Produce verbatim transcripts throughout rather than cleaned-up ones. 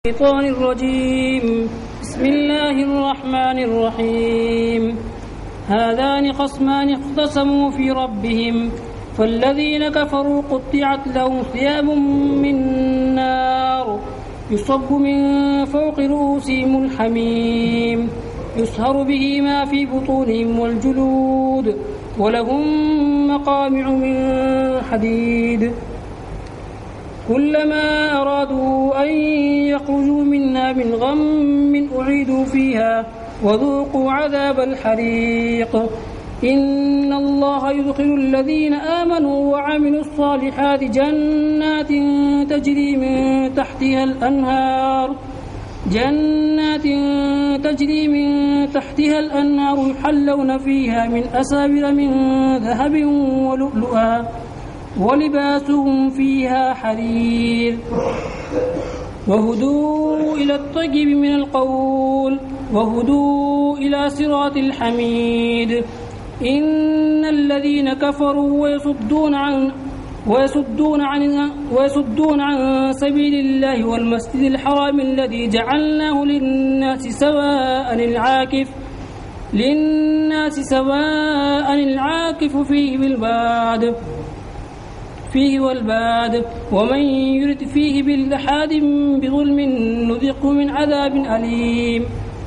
الشيطان الرجيم بسم الله الرحمن الرحيم هذان خصمان اختصموا في ربهم فالذين كفروا قطعت لهم ثياب من نار يصب من فوق رؤوسهم الحميم يصهر به ما في بطونهم والجلود ولهم مقامع من حديد كلما أرادوا أن يخرجوا منها من غم أعيدوا فيها وذوقوا عذاب الحريق إن الله يدخل الذين آمنوا وعملوا الصالحات جنات تجري من تحتها الأنهار جنات تجري من تحتها الأنهار يحلون فيها من أساور من ذهب ولؤلؤا ولباسهم فيها حرير وهدوا إلى الطيب من القول وهدوا إلى صراط الحميد إن الذين كفروا ويصدون عن ويصدون عن ويصدون عن سبيل الله والمسجد الحرام الذي جعلناه للناس سواء العاكف للناس سواء العاكف فيه بالباد فيه والباد ومن يرد فيه بالإلحاد بظلم نذقه من عذاب أليم.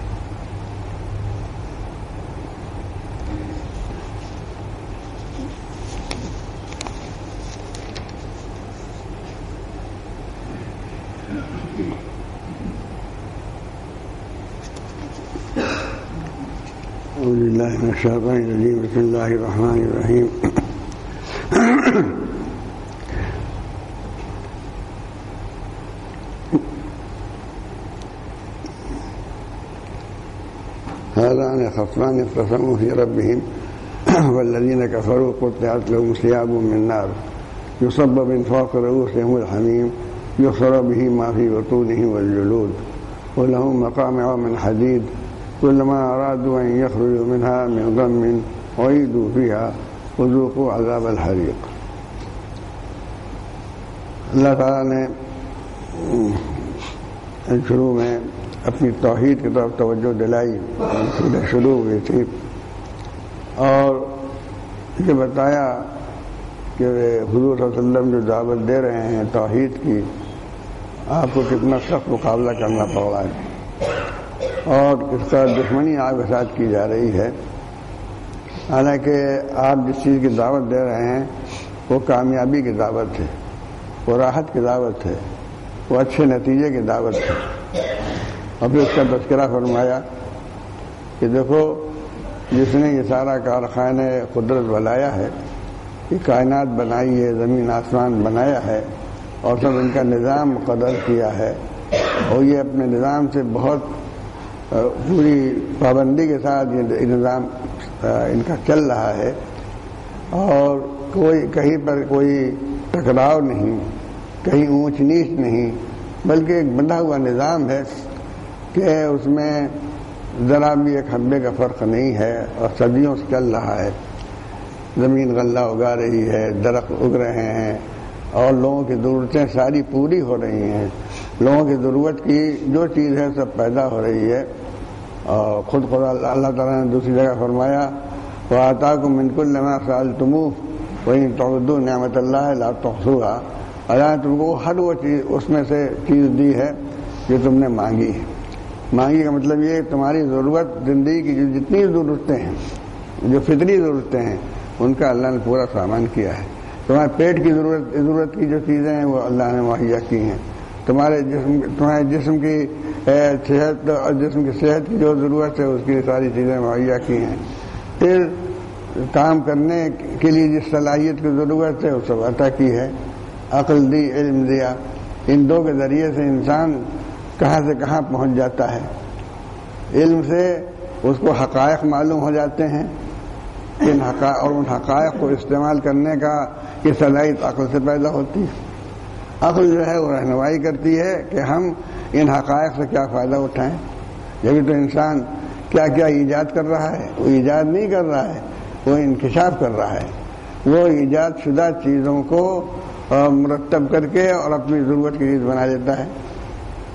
أعوذ بالله من الشيطان الرجيم بسم الله الرحمن الرحيم هذان خصمان اختصموا في ربهم والذين كفروا قطعت لهم ثياب من نار يصب من فوق رؤوسهم الحميم يصهر به ما في بطونهم والجلود ولهم مقامع من حديد كلما أرادوا أن يخرجوا منها من غم أعيدوا فيها وذوقوا عذاب الحريق. اللہ تعالیٰ نے شروع میں اپنی توحید کی طرف توجہ دلائی، شروع ہوئی تھی اور یہ بتایا کہ حضور صلی اللہ علیہ وسلم جو دعوت دے رہے ہیں توحید کی، آپ کو کتنا سخت مقابلہ کرنا پڑ رہا ہے اور اس کا دشمنی آپ کے ساتھ کی جا رہی ہے. حالانکہ آپ جس چیز کی دعوت دے رہے ہیں وہ کامیابی کی دعوت ہے، وہ راحت کی دعوت ہے، وہ اچھے نتیجے کی دعوت ہے. اور پھر اس کا تذکرہ فرمایا کہ دیکھو جس نے یہ سارا کارخانہ قدرت بنایا ہے، یہ کائنات بنائی ہے، زمین آسمان بنایا ہے اور سب ان کا نظام مقرر کیا ہے اور یہ اپنے نظام سے بہت پوری پابندی کے ساتھ یہ نظام ان کا چل رہا ہے اور کوئی کہیں پر کوئی ٹکراؤ نہیں، کہیں اونچ نیچ نہیں، بلکہ ایک بندھا ہوا نظام ہے کہ اس میں ذرا بھی ایک حبے کا فرق نہیں ہے اور صدیوں سے چل رہا ہے. زمین غلہ اگا رہی ہے، درخت اگ رہے ہیں اور لوگوں کی ضرورتیں ساری پوری ہو رہی ہیں، لوگوں کی ضرورت کی جو چیز ہے سب پیدا ہو رہی ہے. اور خود خدا اللہ تعالیٰ نے دوسری جگہ فرمایا وَآتَاكُم مِّن كُلِّ مَا سَأَلْتُمُوهُ وَإِن تَعُدُّوا نِعْمَةَ اللَّهِ لَا تُحْصُوهَا. اللہ نے تم کو ہر وہ چیز اس میں سے چیز دی ہے جو تم نے مانگی ہے. مانگی کا مطلب یہ ہے تمہاری ضرورت زندگی کی جو جتنی ضرورتیں ہیں، جو فطری ضرورتیں ہیں، ان کا اللہ نے پورا سامان کیا ہے. تمہارے پیٹ کی ضرورت ضرورت کی جو چیزیں ہیں وہ اللہ نے مہیا کی ہیں. تمہارے جسم تمہارے جسم کی صحت اور جسم کی صحت کی جو ضرورت ہے اس کی ساری چیزیں مہیا کی ہیں. پھر کام کرنے کے لیے جس صلاحیت کی ضرورت ہے وہ سب عطا کی ہے. عقل دی، علم دیا. ان دو کے ذریعے سے انسان کہاں سے کہاں پہنچ جاتا ہے. علم سے اس کو حقائق معلوم ہو جاتے ہیں ان حقائق اور ان حقائق کو استعمال کرنے کا یہ صلاحیت عقل سے پیدا ہوتی ہے. عقل جو ہے وہ رہنمائی کرتی ہے کہ ہم ان حقائق سے کیا فائدہ اٹھائیں. جبھی تو انسان کیا کیا ایجاد کر رہا ہے، وہ ایجاد نہیں کر رہا ہے، وہ انکشاف کر رہا ہے. وہ ایجاد شدہ چیزوں کو مرتب کر کے اور اپنی ضرورت کی چیز بنا لیتا ہے.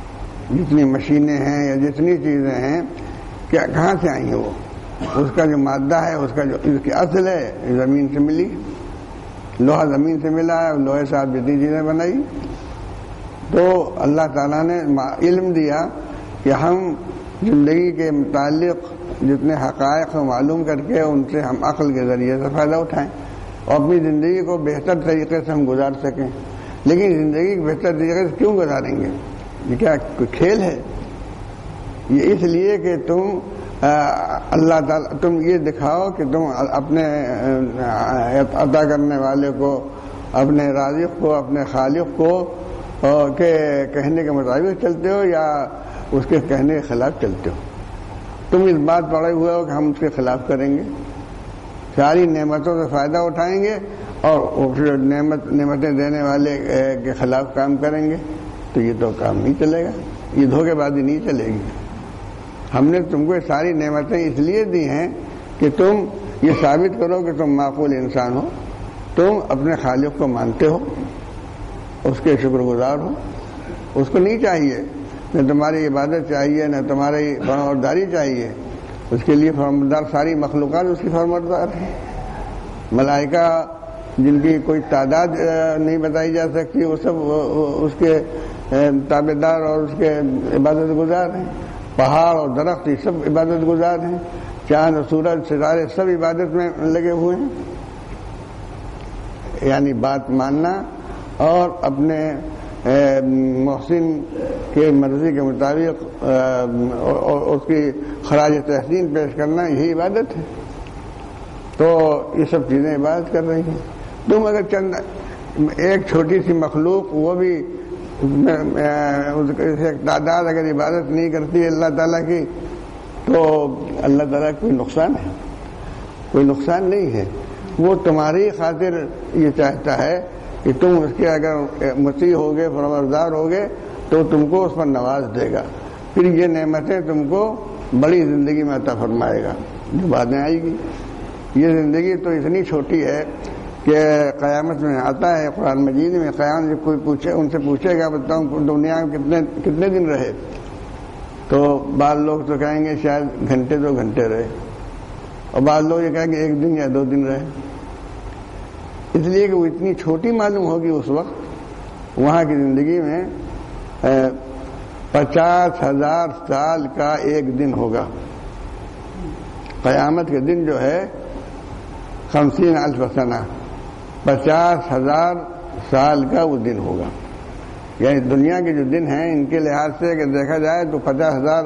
جتنی مشینیں ہیں یا جتنی چیزیں ہیں کیا کہاں سے آئی ہیں؟ وہ اس کا جو مادہ ہے، اس کا جو اس کی اصل ہے زمین سے ملی، لوہا زمین سے ملا ہے، لوہے سے آپ جتنی چیزیں بنائی. تو اللہ تعالیٰ نے علم دیا کہ ہم زندگی کے متعلق جتنے حقائق معلوم کر کے ان سے ہم عقل کے ذریعے سے فائدہ اٹھائیں اور اپنی زندگی کو بہتر طریقے سے ہم گزار سکیں. لیکن زندگی کو بہتر طریقے سے کیوں گزاریں گے؟ یہ کیا کوئی کھیل ہے؟ یہ اس لیے کہ تم اللہ تعالیٰ تم یہ دکھاؤ کہ تم اپنے عطا کرنے والے کو، اپنے رازق کو، اپنے خالق کو کے کہنے کے مطابق چلتے ہو یا اس کے کہنے کے خلاف چلتے ہو. تم اس بات پڑے ہوئے ہو کہ ہم اس کے خلاف کریں گے، ساری نعمتوں سے فائدہ اٹھائیں گے اور پھر نعمت نعمتیں دینے والے کے خلاف کام کریں گے. تو یہ تو کام نہیں چلے گا، یہ دھوکے بازی نہیں چلے گی. ہم نے تم کو ساری نعمتیں اس لیے دی ہیں کہ تم یہ ثابت کرو کہ تم معقول انسان ہو، تم اپنے خالق کو مانتے ہو، اس کے شکر گزار ہو. اس کو نہیں چاہیے نہ تمہاری عبادت چاہیے نہ تمہاری فرمانبرداری چاہیے. اس کے لیے فرمانبردار ساری مخلوقات اس کی فرمانبردار ہیں. ملائکہ جن کی کوئی تعداد نہیں بتائی جا سکتی وہ سب اس کے تابع دار اور اس کے عبادت گزار ہیں. پہاڑ اور درخت یہ سب عبادت گزار ہیں. چاند اور سورج ستارے سب عبادت میں لگے ہوئے ہیں. یعنی بات ماننا اور اپنے محسن کے مرضی کے مطابق اور اس کی خراج تحسین پیش کرنا یہی عبادت ہے. تو یہ سب چیزیں عبادت کر رہی ہیں. تم اگر چند ایک چھوٹی سی مخلوق وہ بھی تعداد اگر عبادت نہیں کرتی اللہ تعالیٰ کی تو اللہ تعالیٰ کوئی نقصان ہے؟ کوئی نقصان نہیں ہے. وہ تمہاری خاطر یہ چاہتا ہے کہ تم اس کے اگر مطیع ہوگے، فرمانبردار ہوگے تو تم کو اس پر نواز دے گا. پھر یہ نعمتیں تم کو بڑی زندگی میں عطا فرمائے گا جو بعد میں آئے گی. یہ زندگی تو اتنی چھوٹی ہے کہ قیامت میں آتا ہے قرآن مجید میں، قیامت میں کوئی پوچھے ان سے پوچھے گا بتاؤں دنیا میں کتنے کتنے دن رہے؟ تو بعض لوگ تو کہیں گے شاید گھنٹے دو گھنٹے رہے اور بعض لوگ یہ کہیں گے ایک دن یا دو دن رہے. اس لیے کہ وہ اتنی چھوٹی معلوم ہوگی اس وقت. وہاں کی زندگی میں پچاس ہزار سال کا ایک دن ہوگا. قیامت کے دن جو ہے خمسین الف سنہ، پچاس ہزار سال کا وہ دن ہوگا. یعنی دنیا کے جو دن ہیں ان کے لحاظ سے اگر دیکھا جائے تو پچاس ہزار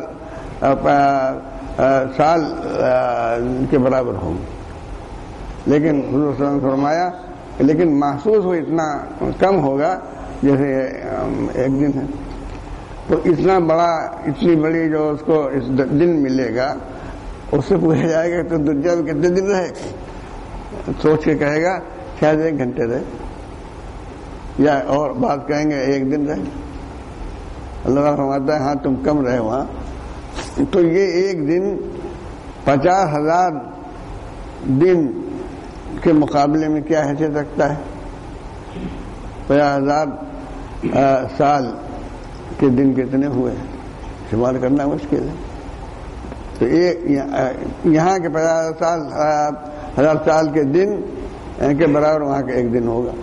سال کے برابر ہوں. لیکن حضور صلی اللہ علیہ وسلم نے فرمایا لیکن محسوس ہو اتنا کم ہوگا جیسے ایک دن ہے. تو اتنا بڑا اتنی بڑی جو اس کو اس دن ملے گا اس سے پوچھا جائے گا تو دنیا میں کتنے دن رہے؟ سوچ کے کہے گا شاید ایک گھنٹے رہے یا اور بات کہیں گے ایک دن رہے. اللہ تعالیٰ فرماتا ہے ہاں تم کم رہے وہاں. تو یہ ایک دن پچاس ہزار دن کے مقابلے میں کیا حیثیت رکھتا ہے؟ پچاس ہزار سال کے دن کتنے ہوئے شمار کرنا مشکل ہے. تو یہاں کے پچاس سال ہزار سال کے دن کے برابر وہاں کا ایک دن ہوگا.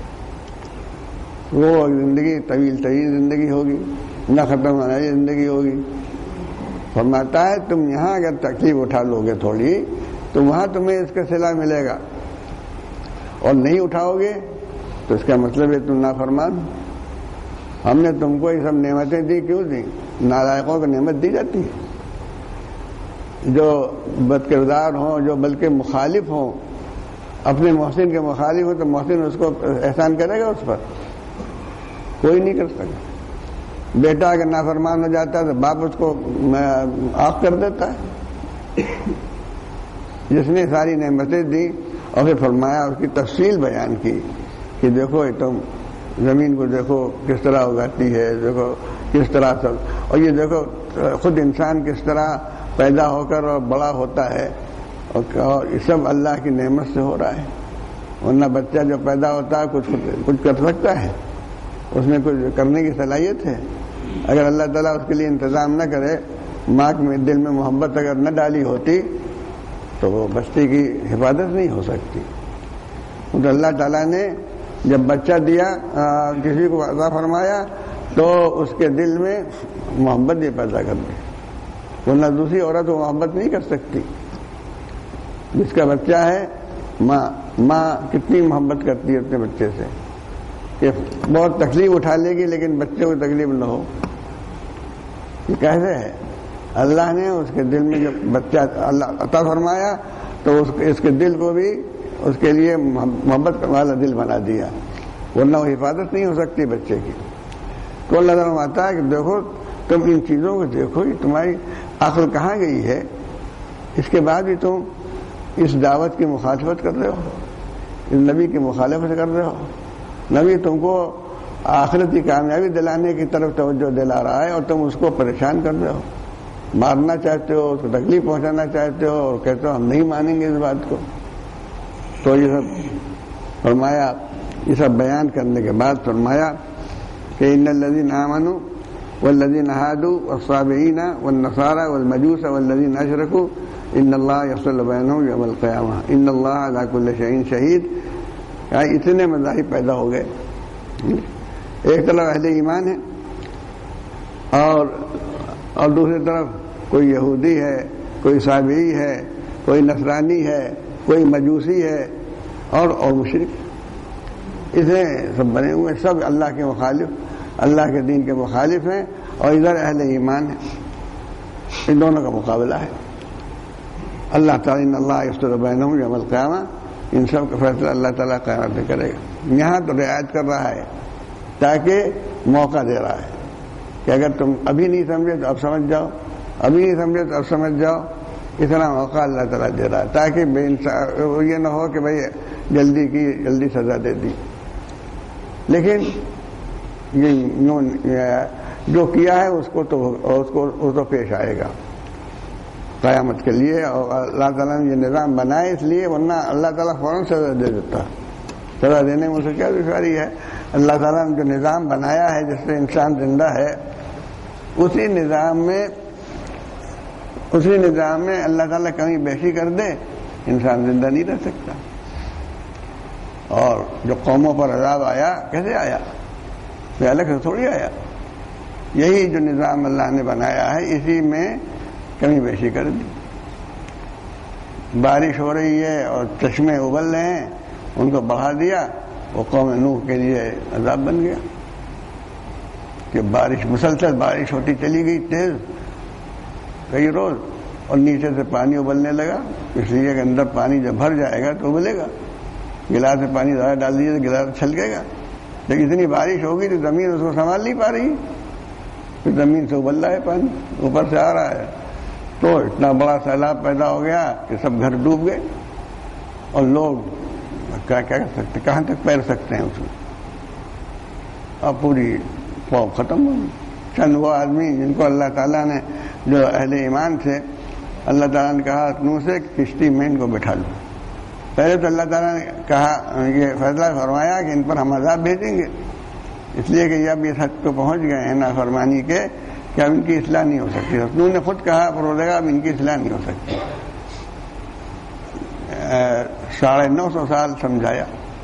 وہ زندگی طویل طویل زندگی ہوگی، نہ ختم ہونے والی زندگی ہوگی. فرماتا ہے تم یہاں اگر تکلیف اٹھا لو گے تھوڑی تو وہاں تمہیں اس کا صلہ ملے گا، اور نہیں اٹھاؤ گے تو اس کا مطلب ہے تم نافرمان. ہم نے تم کو یہ سب نعمتیں دی کیوں دی؟ نالائقوں کو نعمت دی جاتی ہے. جو بد کردار ہوں، جو بلکہ مخالف ہوں، اپنے محسن کے مخالف ہوں تو محسن اس کو احسان کرے گا اس پر؟ کوئی نہیں کر سکتا. بیٹا اگر نافرمان ہو جاتا ہے تو باپ اس کو آف کر دیتا ہے. جس نے ساری نعمتیں دی اور پھر فرمایا اس کی تفصیل بیان کی کہ دیکھو تم زمین کو دیکھو کس طرح اگاتی ہے، دیکھو کس طرح سب، اور یہ دیکھو خود انسان کس طرح پیدا ہو کر اور بڑا ہوتا ہے، اور یہ سب اللہ کی نعمت سے ہو رہا ہے. ورنہ بچہ جو پیدا ہوتا ہے کچھ کچھ کر سکتا ہے؟ اس میں کچھ کرنے کی صلاحیت ہے؟ اگر اللہ تعالیٰ اس کے لیے انتظام نہ کرے، ماں کے دل میں محبت اگر نہ ڈالی ہوتی تو وہ بچے کی حفاظت نہیں ہو سکتی. تو اللہ تعالیٰ نے جب بچہ دیا کسی کو عطا فرمایا تو اس کے دل میں محبت بھی پیدا کر دی، ورنہ دوسری عورت وہ محبت نہیں کر سکتی. جس کا بچہ ہے، ماں ماں کتنی محبت کرتی ہے اپنے بچے سے کہ بہت تکلیف اٹھا لے گی لیکن بچے کو تکلیف نہ ہو. یہ کیسے ہے؟ اللہ نے اس کے دل میں جب بچہ اللہ عطا فرمایا تو اس کے دل کو بھی اس کے لیے محبت والا دل بنا دیا، ورنہ وہ حفاظت نہیں ہو سکتی بچے کی. تو اللہ تعالیٰ فرماتا ہے کہ دیکھو تم ان چیزوں کو دیکھو، یہ تمہاری عقل کہاں گئی ہے؟ اس کے بعد بھی تم اس دعوت کی مخالفت کر رہے ہو، اس نبی کی مخالفت کر رہے ہو. نبی تم کو آخرت کی کامیابی دلانے کی طرف توجہ دلا رہا ہے اور تم اس کو پریشان کر رہے ہو، مارنا چاہتے ہو، اس کو تکلیف پہنچانا چاہتے ہو اور کہتے ہو ہم نہیں مانیں گے اس بات کو. تو یہ سب فرمایا، یہ سب بیان کرنے کے بعد فرمایا کہ ان الذین آمنوا والذین ہادوا والصابئین والنصارى والمجوس والذین اشرکوا ان اللہ یفصل بینہم یوم القیامہ ان اللہ علی کل شیء شہید. اتنے مذاہب پیدا ہو گئے. ایک طرف اہل ایمان ہے اور اور دوسری طرف کوئی یہودی ہے، کوئی صابئی ہے، کوئی نصرانی ہے، کوئی مجوسی ہے اور اور مشرک. اسے سب بنے ہوئے، سب اللہ کے مخالف، اللہ کے دین کے مخالف ہیں. اور ادھر اہل ایمان ہے. ان دونوں کا مقابلہ ہے. اللہ تعالیٰ ان اللہ یفصل بینہم یوم القیامہ، ان سب کا فیصلہ اللہ تعالیٰ قیامت میں کرے گا. یہاں تو رعایت کر رہا ہے تاکہ موقع دے رہا ہے کہ اگر تم ابھی نہیں سمجھے تو اب سمجھ جاؤ، ابھی نہیں سمجھے تو اب سمجھ جاؤ. اتنا موقع اللہ تعالیٰ دے رہا ہے تاکہ بے انصاف یہ نہ ہو کہ بھائی جلدی کی جلدی سزا دے دی. لیکن یہ جو کیا ہے اس کو تو اس کو اس کو پیش آئے گا قیامت کے لیے. اور اللہ تعالیٰ نے یہ نظام بنائے اس لیے، ورنہ اللہ تعالیٰ فوراً سزا دے دیتا. سزا دینے میں اسے کیا دشواری ہے؟ اللہ تعالیٰ نے جو نظام بنایا ہے جس سے انسان زندہ ہے، اسی نظام میں اسی نظام میں اللہ تعالیٰ کمی بیشی کر دے انسان زندہ نہیں رہ سکتا. اور جو قوموں پر عذاب آیا کیسے آیا؟ یہ الگ سے تھوڑی آیا. یہی جو نظام اللہ نے بنایا ہے اسی میں کمی بیشی کر دی. بارش ہو رہی ہے اور چشمے ابل رہے ہیں، ان کو بڑھا دیا، وہ قوم نوح کے لیے عذاب بن گیا کہ بارش مسلسل بارش ہوتی چلی گئی تیز کئی روز، اور نیچے سے پانی ابلنے لگا. اس لیے کہ اندر پانی جب بھر جائے گا تو ابلے گا. گلاس میں پانی زیادہ ڈال دیجیے تو گلاس چھلکے گا. لیکن اتنی بارش ہوگی تو زمین اس کو سنبھال نہیں پا رہی، پھر زمین سے ابل رہا ہے، پانی اوپر سے آ رہا ہے. تو اتنا بڑا سیلاب پیدا ہو گیا کہ سب گھر ڈوب گئے اور لوگ کیا کیا کر سکتے، کہاں تک پیر سکتے ہیں اس میں. اب پوری فوج ختم ہو گئی. چند وہ آدمی جن کو اللہ تعالیٰ نے، جو اہل ایمان تھے، اللہ تعالیٰ نے کہا نوح سے کشتی میں ان کو بٹھا لو. پہلے تو اللہ تعالیٰ نے کہا، یہ فیصلہ فرمایا کہ ان پر ہم عذاب بھیجیں گے، اس لیے کہ اب اس حد کو پہنچ گئے ہیں نافرمانی کے کہ اب ان کی اصلاح نہیں ہو سکتی. نوح نے خود کہا پروردگار اب ان کی اصلاح نہیں ہو سکتی. ساڑھے نو سو سال سمجھایا،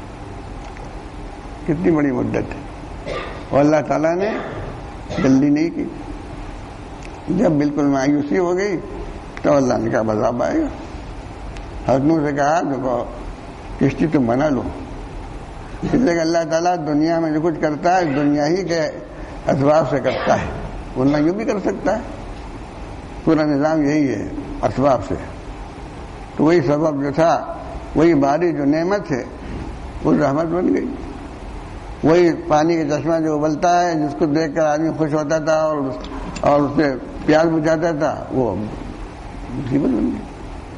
کتنی بڑی مدت ہے. اور اللہ تعالیٰ نے جلدی نہیں کی. جب بالکل مایوسی ہو گئی تو اللہ نے کہا عذاب آئے گا. حضرت نوح سے کہا دیکھو کشتی تم بنا لو، اس لیے کہ اللہ تعالیٰ دنیا میں جو کچھ کرتا ہے دنیا ہی کے اسباب سے کرتا ہے، ورنہ یوں بھی کر سکتا ہے. پورا نظام یہی ہے اسباب سے. تو وہی سبب جو تھا، وہی بارش جو نعمت ہے وہ رحمت بن گئی. وہی پانی کا چشمہ جو ابلتا ہے جس کو دیکھ کر آدمی خوش ہوتا تھا اور اور اس سے پیاس بجھاتا تھا، وہ مصیبت بن گئی.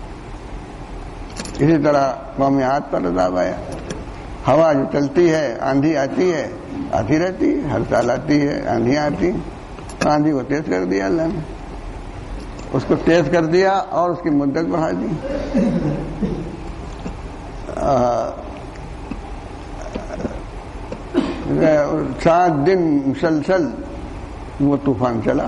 اسی طرح قوم عاد پر عذاب آیا. ہوا جو چلتی ہے، آندھی آتی ہے، آتی رہتی ہے، ہر سال آتی ہے، آندھیاں آتی ہیں. آندھی کو تیز کر دیا اللہ نے، اس کو تیز کر دیا اور اس کی مدت بڑھا دی. سات دن مسلسل وہ طوفان چلا،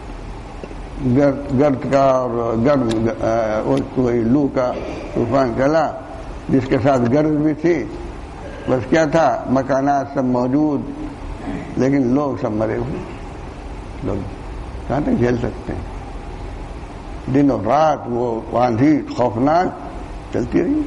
گرد کا اور گرم کوئی لو کا طوفان چلا جس کے ساتھ گرد بھی تھی. بس کیا تھا، مکانات سب موجود لیکن لوگ سب مرے ہوئے. لوگ کہاں تک جھیل سکتے ہیں؟ دن اور رات وہ آندھی خوفناک چلتی رہی.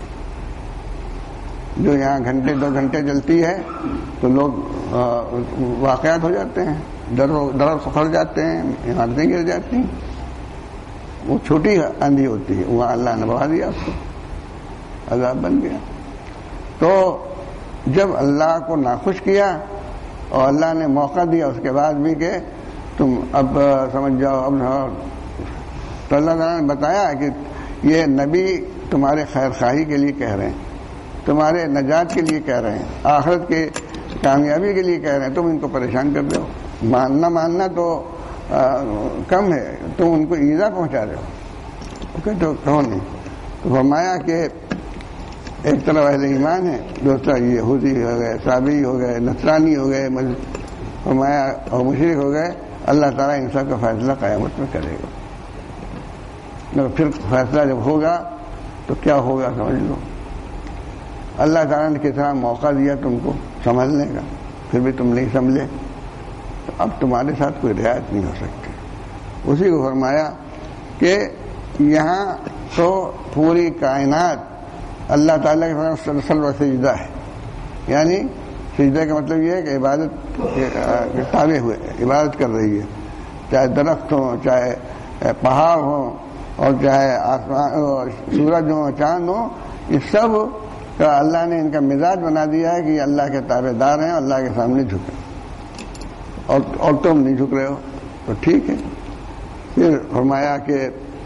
جو یہاں گھنٹے دو گھنٹے چلتی ہے تو لوگ واقعات ہو جاتے ہیں، درخت اکھڑ جاتے ہیں، عمارتیں گر جاتی ہیں. وہ چھوٹی آندھی ہوتی ہے، وہاں اللہ نے بڑھا دیا اس کو، عذاب بن گیا. تو جب اللہ کو ناخوش کیا اور اللہ نے موقع دیا اس کے بعد بھی کہ تم اب سمجھ جاؤ، اب تو اللہ تعالیٰ نے بتایا کہ یہ نبی تمہارے خیر خواہی کے لیے کہہ رہے ہیں، تمہارے نجات کے لیے کہہ رہے ہیں، آخرت کے کامیابی کے لیے کہہ رہے ہیں. تم ان کو پریشان کر رہے ہو. ماننا ماننا تو آ, کم ہے، تم ان کو ایذا پہنچا رہے ہو. کہ تو کہو نہیں. تو فرمایا کہ ایک طرف اہل ایمان ہے، دوسرا یہودی ہو گئے، صابئی ہو گئے، نصرانی ہو گئے، فرمایا اور مشرک ہو گئے. اللہ تعالیٰ ان سب کا فیصلہ قیامت میں کرے گا. پھر فیصلہ جب ہوگا تو کیا ہوگا سمجھ لو. اللہ تعالیٰ نے کتنا موقع دیا تم کو سمجھنے کا، پھر بھی تم نہیں سمجھے، تو اب تمہارے ساتھ کوئی رعایت نہیں ہو سکتی. اسی کو فرمایا کہ یہاں تو پوری کائنات اللہ تعالیٰ کے سلسل و سجدہ ہے. یعنی سجدہ کا مطلب یہ ہے کہ عبادت کے تابع ہوئے عبادت کر رہی ہے، چاہے درخت ہوں، چاہے پہاڑ ہوں، اور چاہے آسمان سورج ہو، چاند ہو. یہ سب کا اللہ نے ان کا مزاج بنا دیا ہے کہ یہ اللہ کے تابع دار ہیں، اللہ کے سامنے جھکے. اور اور تم نہیں جھک رہے ہو تو ٹھیک ہے. پھر فرمایا کہ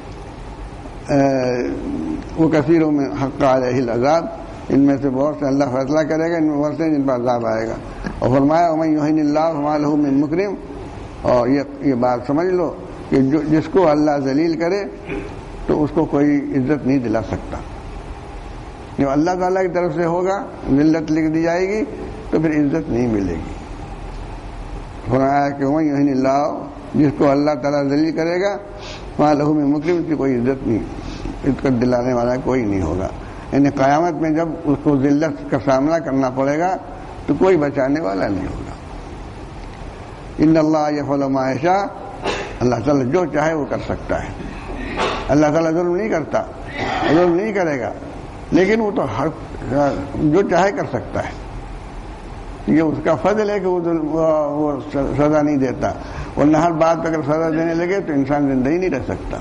وہ کثیروں میں حق علیہ العذاب، ان میں سے بہت سے اللہ فیصلہ کرے گا، ان میں بہت سے جن پر عذاب آئے گا. اور فرمایا ومن یہن اللہ فما لہ من مکرم. اور یہ یہ بات سمجھ لو کہ جو جس کو اللہ ذلیل کرے تو اس کو کوئی عزت نہیں دلا سکتا. جو اللہ تعالیٰ کی طرف سے ہوگا ذلت لکھ دی جائے گی تو پھر عزت نہیں ملے گی. فرمایا کہ ومن یہن اللہ، جس کو اللہ تعالیٰ ذلیل کرے گا، فما لہ من مکرم، کی کوئی عزت نہیں، عزت دلانے والا کوئی نہیں ہوگا. یعنی قیامت میں جب اس کو ذلت کا سامنا کرنا پڑے گا تو کوئی بچانے والا نہیں ہوگا. ان اللہ یفعل ما یشاء، اللہ تعالیٰ جو چاہے وہ کر سکتا ہے. اللہ تعالیٰ ظلم نہیں کرتا، ظلم نہیں کرے گا، لیکن وہ تو ہر جو چاہے کر سکتا ہے. یہ اس کا فضل ہے کہ وہ سزا نہیں دیتا، ورنہ ہر بات پہ اگر سزا دینے لگے تو انسان زندہ ہی نہیں رہ سکتا.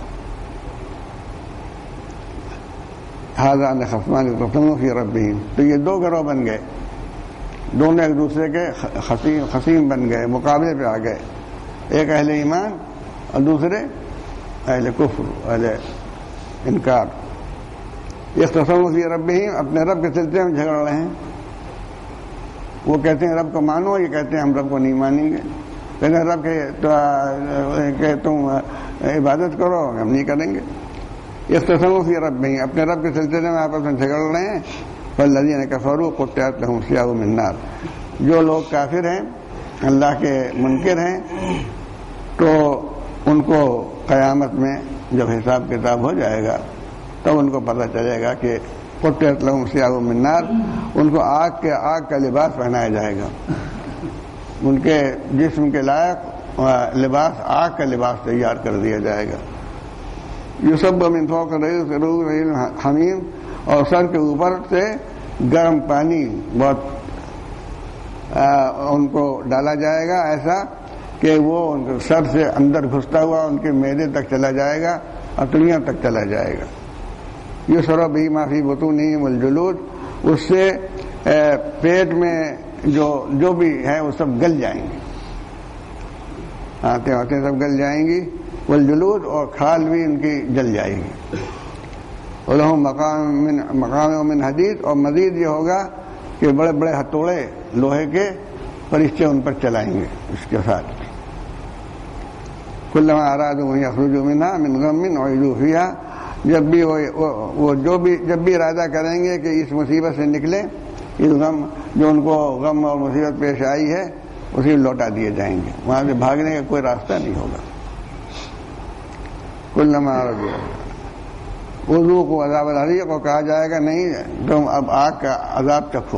حاضان خصمان یختصمون فی ربہم، تو یہ دو گروہ بن گئے، دونوں ایک دوسرے کے خصیم خصیم بن گئے، مقابلے پہ آ گئے. ایک اہل ایمان اور دوسرے اہل کفر، اہل انکار. یختصمون فی ربہم، اپنے رب کے سلسلے میں جھگڑ رہے ہیں. وہ کہتے ہیں رب کو مانو، یہ کہتے ہیں ہم رب کو نہیں مانیں گے. کہتے ہیں رب کہ تم عبادت کرو، ہم نہیں کریں گے. یختصمون فی ربہم، اپنے رب کے سلسلے میں آپس میں جھگڑ رہے ہیں. فالذین کفروا قطعت لهم ثیاب من نار، جو لوگ کافر ہیں، اللہ کے منکر ہیں، تو ان کو قیامت میں جب حساب کتاب ہو جائے گا تب ان کو پتہ چلے گا کہ قطعت لهم ثیاب من نار، ان کو آگ کے آگ کا لباس پہنایا جائے گا. ان کے جسم کے لائق لباس آگ کا لباس تیار کر دیا جائے گا. یصب من فوق رؤوسہم حمیم، اور سر کے اوپر سے گرم پانی بہت ان کو ڈالا جائے گا، ایسا کہ وہ ان کے سر سے اندر گھستا ہوا ان کے معدے تک چلا جائے گا، اتڑیاں تک چلا جائے گا. یشرب بہ ما فی بطونہم والجلود، اس سے پیٹ میں جو جو بھی ہے وہ سب گل جائیں گے، آتے آتے سب گل جائیں گی. والجلود، اور کھال بھی ان کی جل جائے گی. وَلَهُمْ مقام من مقام من حدید، اور مزید یہ ہوگا کہ بڑے بڑے ہتھوڑے لوہے کے فرشتے ان پر چلائیں گے اس کے ساتھ. كُلَّمَا أَرَادُوا أَن يَخْرُجُوا مِنْهَا مِنْ غَمٍّ أُعِيدُوا فِيهَا، جب بھی وہ جو بھی جب بھی ارادہ کریں گے کہ اس مصیبت سے نکلیں، اس غم جو ان کو غم اور مصیبت پیش آئی ہے اسی میں لوٹا دیے جائیں گے، وہاں سے بھاگنے کا کوئی راستہ نہیں ہوگا۔ کل ہمارا وضو کو عذاب الحریق کو کہا جائے گا نہیں تم اب آگ کا عذاب چکھو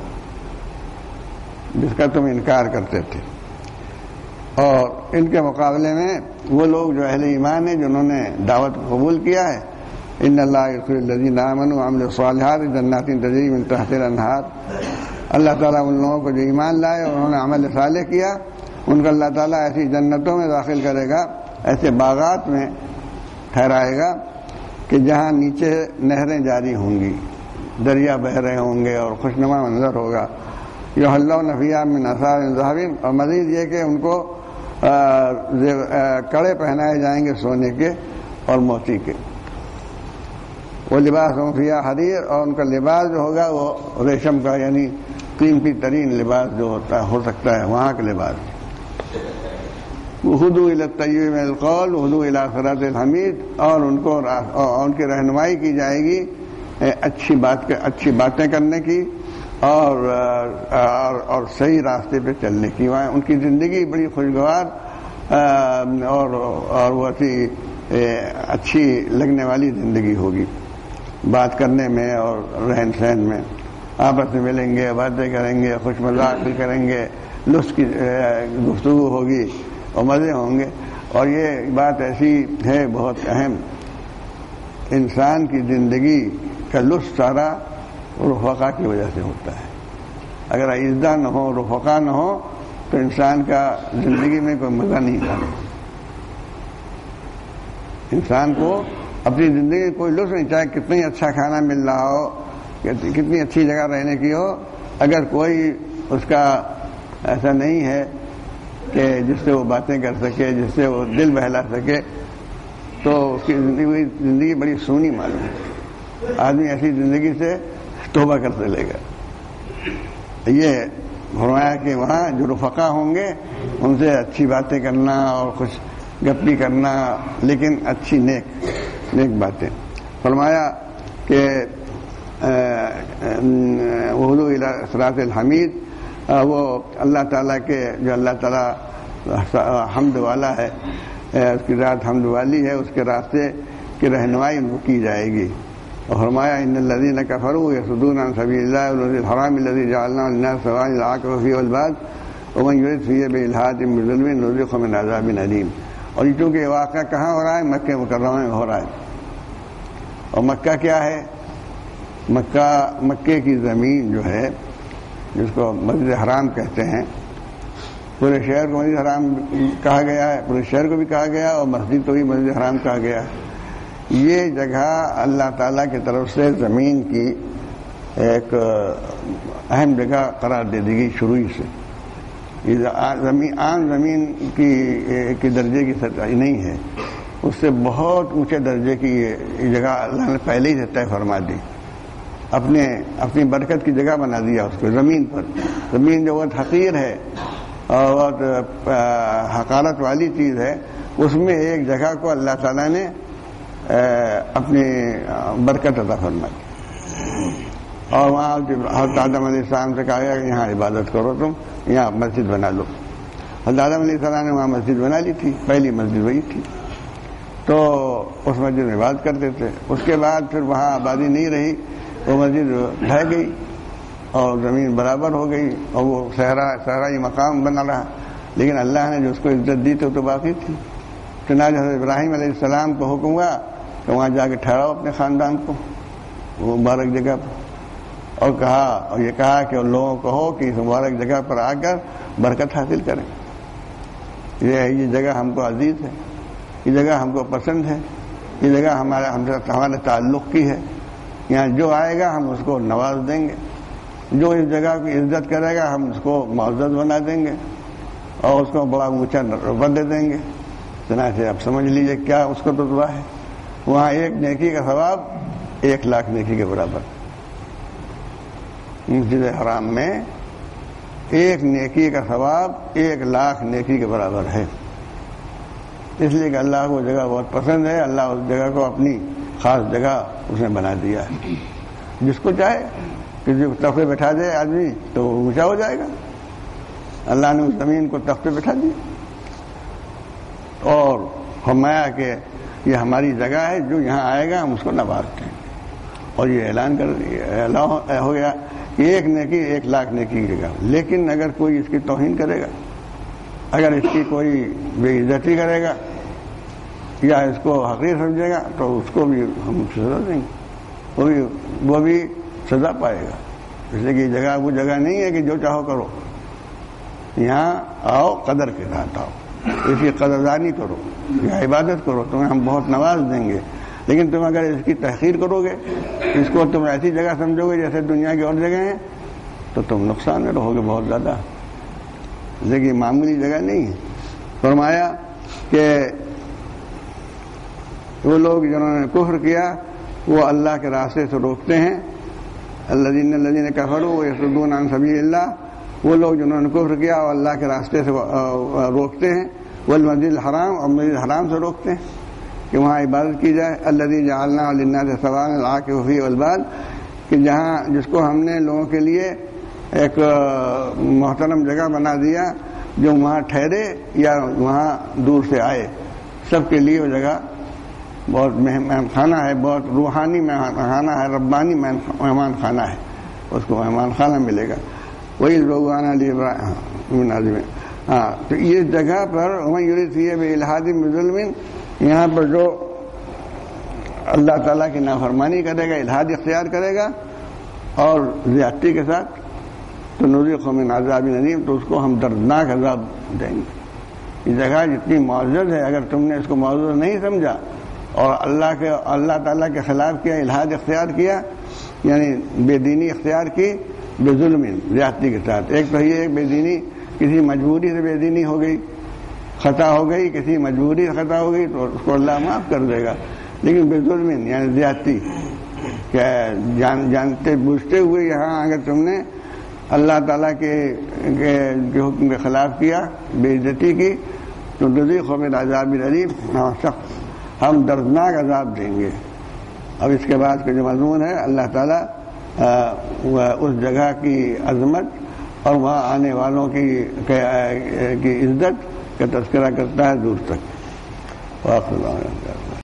جس کا تم انکار کرتے تھے۔ اور ان کے مقابلے میں وہ لوگ جو اہل ایمان ہیں جنہوں نے دعوت کو قبول کیا ہے، ان اللہ یدخل الذین آمنوا وعملوا الصالحات جنات تجری من تحتها الانہار، اللہ تعالیٰ ان لوگوں کو جو ایمان لائے اور انہوں نے عمل صالح کیا ان کو اللہ تعالیٰ ایسی جنتوں میں داخل کرے گا، ایسے باغات میں ٹھہرائے گا کہ جہاں نیچے نہریں جاری ہوں گی، دریا بہہ رہے ہوں گے اور خوشنما منظر ہوگا۔ یحلون فیہا من اساور من ذہب، اور مزید یہ کہ ان کو کڑے پہنائے جائیں گے سونے کے اور موتی کے۔ وہ لباس فیہا حریر، اور ان کا لباس جو ہوگا وہ ریشم کا، یعنی قیمتی ترین لباس جو ہوتا ہو سکتا ہے وہاں کا لباس۔ ہدو الی الطیب من القول ہدو الی صراط الحمید، اور ان کو اور ان کی رہنمائی کی جائے گی اچھی بات اچھی باتیں کرنے کی اور اور, اور صحیح راستے پہ چلنے کی۔ وہاں ان کی زندگی بڑی خوشگوار اور اور وہ اچھی لگنے والی زندگی ہوگی، بات کرنے میں اور رہن سہن میں، آپس میں ملیں گے، باتیں کریں گے، خوش مذاق بھی کریں گے، لطف کی گفتگو ہوگی اور مزے ہوں گے۔ اور یہ بات ایسی ہے بہت اہم، انسان کی زندگی کا لطف سارا رفقا کی وجہ سے ہوتا ہے۔ اگر عزت نہ ہو، رفقا نہ ہو، تو انسان کا زندگی میں کوئی مزہ نہیں آتا۔ انسان کو اپنی زندگی میں کوئی لطف نہیں، چاہے کتنی اچھا کھانا مل رہا ہو، کتنی اچھی جگہ رہنے کی ہو، اگر کوئی اس کا ایسا نہیں ہے کہ جس سے وہ باتیں کر سکے، جس سے وہ دل بہلا سکے، تو اس کی زندگی زندگی بڑی سونی معلوم ہے۔ آدمی ایسی زندگی سے توبہ کر چلے گا۔ یہ فرمایا کہ وہاں جو رفقا ہوں گے ان سے اچھی باتیں کرنا اور خوش گپی کرنا، لیکن اچھی نیک نیک باتیں۔ فرمایا کہ وہدو الی صراط الحمید، وہ اللہ تعالیٰ کے جو اللہ تعالیٰ حمد والا ہے، اس کی ذات حمد والی ہے، اس کے راستے کی رہنمائی ان کو کی جائے گی۔ اور فرمایا ان الذین کفروا یصدون عن سبیل اللہ والمسجد الحرام الذی جعلناه للناس سواء العاکف فیہ والباد ومن یرد فیہ بإلحاد بظلم نذقہ من عذاب علیم۔ اور یہ چونکہ واقعہ کہاں ہو رہا ہے؟ مکہ مکرمہ میں ہو رہا ہے۔ اور مکہ کیا ہے؟ مکہ مکے کی زمین جو ہے، جس کو مسجد حرام کہتے ہیں، پورے شہر کو مسجد حرام کہا گیا ہے، پورے شہر کو بھی کہا گیا اور مسجد کو بھی مسجد حرام کہا گیا ہے۔ یہ جگہ اللہ تعالیٰ کی طرف سے زمین کی ایک اہم جگہ قرار دے دی گئی شروع سے۔ یہ زمین عام زمین کی کی درجے کی سطح نہیں ہے، اس سے بہت اونچے درجے کی یہ جگہ اللہ نے پہلے ہی طے فرما دی، اپنے اپنی برکت کی جگہ بنا دیا اس کو زمین پر۔ زمین جو بہت حقیر ہے اور بہت حقارت والی چیز ہے، اس میں ایک جگہ کو اللہ تعالیٰ نے اپنی برکت عطا فرما دی۔ اور وہاں حضرت آدم علیہ السلام سے کہا گیا کہ یہاں عبادت کرو، تم یہاں مسجد بنا لو۔ حضرت آدم علیہ السلام نے وہاں مسجد بنا لی تھی، پہلی مسجد وہی تھی، تو اس مسجد میں عبادت کرتے تھے۔ اس کے بعد پھر وہاں آبادی نہیں رہی، وہ مسجد ڈھہ گئی اور زمین برابر ہو گئی اور وہ صحرا صحرائی مقام بنا رہا، لیکن اللہ نے جو اس کو عزت دی تو تو باقی تھی۔ چنانچہ حضرت ابراہیم علیہ السلام کو حکم ہوا کہ وہاں جا کے ٹھہراؤ اپنے خاندان کو وہ مبارک جگہ پر، اور کہا اور یہ کہا کہ ان لوگوں کو ہو کہ اس مبارک جگہ پر آ کر برکت حاصل کریں۔ یہ یہ جگہ ہم کو عزیز ہے، یہ جگہ ہم کو پسند ہے، یہ جگہ ہمارے ہم سے ہمارے تعلق کی ہے، یہاں جو آئے گا ہم اس کو نواز دیں گے، جو اس جگہ کی عزت کرے گا ہم اس کو معزز بنا دیں گے اور اس کو بڑا اونچا رتبہ دے دیں گے۔ چنانچہ آپ سمجھ لیجئے کیا اس کو تو دعا ہے، وہاں ایک نیکی کا ثواب ایک لاکھ نیکی کے برابر۔ مسجد حرام میں ایک نیکی کا ثواب ایک لاکھ نیکی کے برابر ہے، اس لیے کہ اللہ کو جگہ بہت پسند ہے، اللہ اس جگہ کو اپنی خاص جگہ اس نے بنا دیا ہے۔ جس کو چاہے کہ جو تختے بٹھا دے آدمی تو وہ اونچا ہو جائے گا، اللہ نے اس زمین کو تخت پہ بٹھا دیا اور فرمایا کہ یہ ہماری جگہ ہے، جو یہاں آئے گا ہم اس کو نوازتے ہیں. اور یہ اعلان کر اعلان ہو گیا کہ ایک نیکی ایک لاکھ نیکی کی جگہ. لیکن اگر کوئی اس کی توہین کرے گا، اگر اس کی کوئی بے عزتی کرے گا یا اس کو حقیر سمجھے گا تو اس کو بھی ہم سزا دیں گے، وہ بھی وہ بھی سزا پائے گا. اس لیے کہ یہ جگہ وہ جگہ نہیں ہے کہ جو چاہو کرو. یہاں آؤ، قدر کے ساتھ آؤ، اس کی قدردانی کرو یا عبادت کرو، تمہیں ہم بہت نواز دیں گے. لیکن تم اگر اس کی تحقیر کرو گے، اس کو تم ایسی جگہ سمجھو گے جیسے دنیا کی اور جگہ ہیں، تو تم نقصان میں رہو گے بہت زیادہ. لیکن معمولی جگہ نہیں ہے. فرمایا کہ وہ لوگ جنہوں نے کفر کیا وہ اللہ کے راستے سے روکتے ہیں. الذین الذین کفروا ویصدون عن سبیل اللہ، وہ لوگ جنہوں نے کفر کیا وہ اللہ کے راستے سے روکتے ہیں. والمسجد الحرام، اور مسجد حرام سے روکتے ہیں کہ وہاں عبادت کی جائے. الذی جعلنا للناس سواء العاکف فیہ والباد، کہ جہاں جس کو ہم نے لوگوں کے لیے ایک محترم جگہ بنا دیا، جو وہاں ٹھہرے یا وہاں دور سے آئے، سب کے لیے وہ جگہ بہت مہمان خانہ ہے، بہت روحانی مہمان خانہ ہے، ربانی مہمان خانہ ہے. اس کو مہمان خانہ ملے گا. وہی لوگانہ لی ابراہیم. ہاں، تو اس جگہ پر ومن یرید فیہ بالحاد بظلم، یہاں پر جو اللہ تعالیٰ کی نافرمانی کرے گا، الحاد اختیار کرے گا اور زیادتی کے ساتھ، تو نذیقہ من عذاب الیم، تو اس کو ہم دردناک عذاب دیں گے. یہ جگہ جتنی معزز ہے، اگر تم نے اس کو معزز نہیں سمجھا اور اللہ کے اللہ تعالیٰ کے خلاف کیا، الحاد اختیار کیا، یعنی بے دینی اختیار کی، بے ظلم، زیادتی کے ساتھ. ایک تو یہ ایک بے دینی کسی مجبوری سے بے دینی ہو گئی، خطا ہو گئی، کسی مجبوری سے خطا ہو گئی تو اس کو اللہ معاف کر دے گا. لیکن بے ظلم یعنی زیادتی، کہ جان جانتے بوجھتے ہوئے یہاں اگر تم نے اللہ تعالیٰ کے حکم کے خلاف کیا، بے عزتی کی، تو نذیقہ من عذاب الیم، سخت ہم دردناک عذاب دیں گے. اب اس کے بعد کا جو مضمون ہے، اللہ تعالیٰ اس جگہ کی عظمت اور وہاں آنے والوں کی کی عزت کا تذکرہ کرتا ہے دور تک.